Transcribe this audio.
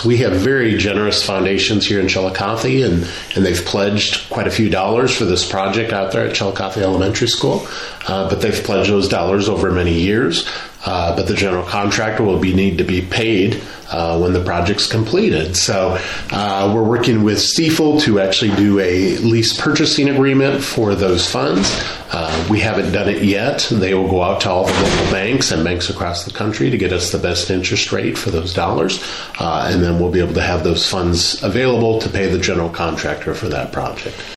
We have very generous foundations here in Chillicothe, and they've pledged quite a few dollars for this project out there at Chillicothe Elementary School. But they've pledged those dollars over many years. But the general contractor will need to be paid when the project's completed. So we're working with Stiefel to actually do a lease purchasing agreement for those funds. We haven't done it yet. They will go out to all the local banks and banks across the country to get us the best interest rate for those dollars. And then we'll be able to have those funds available to pay the general contractor for that project.